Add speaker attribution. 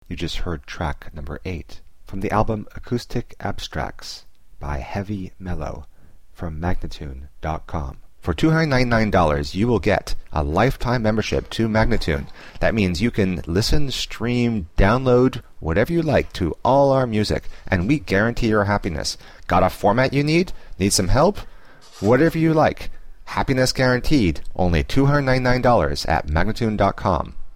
Speaker 1: You just heard track number 8 from the album Acoustic Abstracts by Heavy Mellow from Magnatune.com. For $299, you will get a lifetime membership to Magnatune. That means you can listen, stream, download, whatever you like to all our music, and we guarantee your happiness. Got a format you need? Need some help? Whatever you like. Happiness guaranteed. Only $299 at Magnatune.com.